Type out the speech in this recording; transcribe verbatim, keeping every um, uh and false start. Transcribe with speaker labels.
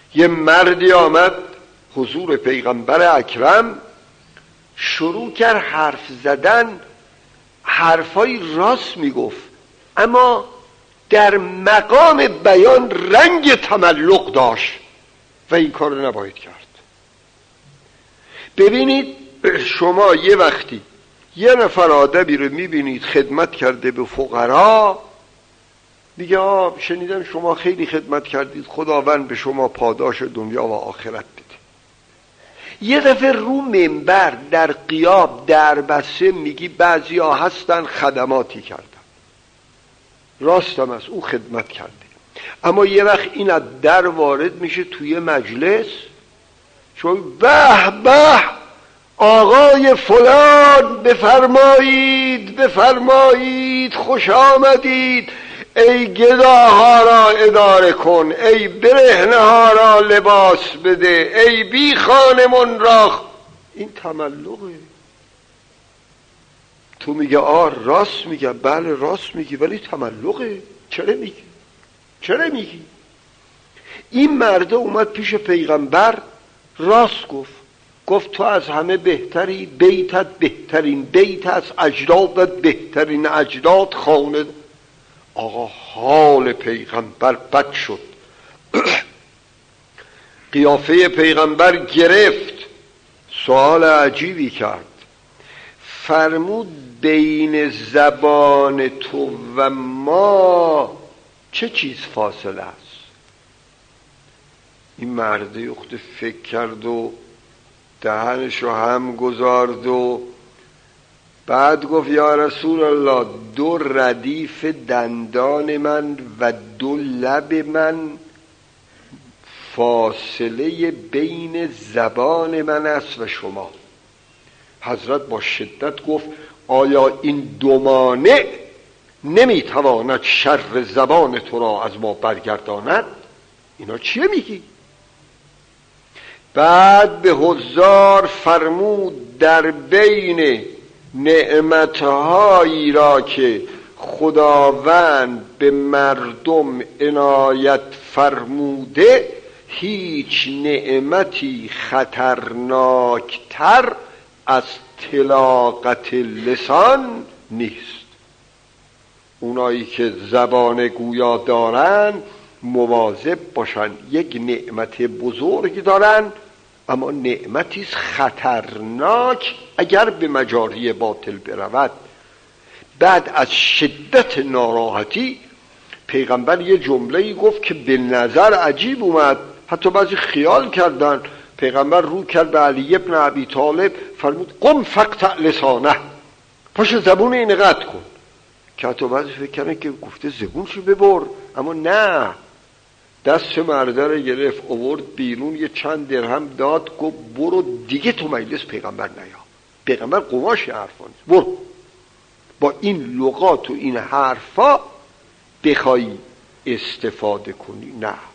Speaker 1: یه مردی آمد حضور پیغمبر اکرم، شروع کرد حرف زدن، حرفای راست میگفت، اما در مقام بیان رنگ تملق داشت و این کار رو نباید کرد. ببینید شما یه وقتی یه نفر آدمی رو میبینید خدمت کرده به فقرا، میگه آه شنیدم شما خیلی خدمت کردید، خداوند به شما پاداش دنیا و آخرت بده. یه دفعه رو منبر در غیاب در بسته میگی بعضی ها هستن خدماتی کردن، راستم از او خدمت کرده، اما یه وقت این از در وارد میشه توی مجلس، چون به به آقای فلان بفرمایید بفرمایید خوش آمدید، ای گداها را اداره کن، ای برهنه ها را لباس بده، ای بی خانمان را. این تملقه. تو میگه آه راست میگه، بله راست میگی، ولی تملقه. چرا میگی؟ چرا میگی؟ این مرده اومد پیش پیغمبر، راست گفت، گفت تو از همه بهتری، بیتت بهترین بیت است، اجدادت بهترین اجداد، خانه. آقا حال پیغمبر بد شد. قیافه پیغمبر گرفت، سوال عجیبی کرد، فرمود بین زبان تو و ما چه چیز فاصله است؟ این مرده اخت فکر کرد و دهنشو هم گذارد و بعد گفت یا رسول الله، دو ردیف دندان من و دو لب من فاصله بین زبان من است و شما. حضرت با شدت گفت آیا این دو مانع نمیتواند شر زبان تو را از ما برگرداند؟ اینا چیه میگی؟ بعد به حضار فرمود در بین نعمتهایی را که خداوند به مردم عنایت فرموده، هیچ نعمتی خطرناکتر از طلاقت لسان نیست. اونایی که زبان گویا دارن مواظب باشن، یک نعمت بزرگ دارن، اما نعمتی خطرناک اگر به مجاری باطل برود. بعد از شدت ناراحتی پیغمبر یه جمله‌ای گفت که به نظر عجیب اومد، حتی بعضی خیال کردن. پیغمبر رو کرد به علی ابن ابی طالب، فرمود قم فقطع لسانه، پاش زبون این قطع کن. که حتی بعضی فکر کردن که گفته زبونشو ببر، اما نه، دست مرده رو گرفت آورد بیرون، یه چند درهم داد، گفت برو دیگه تو مجلس پیغمبر نیا. پیغمبر قماش حرفان، برو. با این لغات و این حرفا بخوای استفاده کنی نه.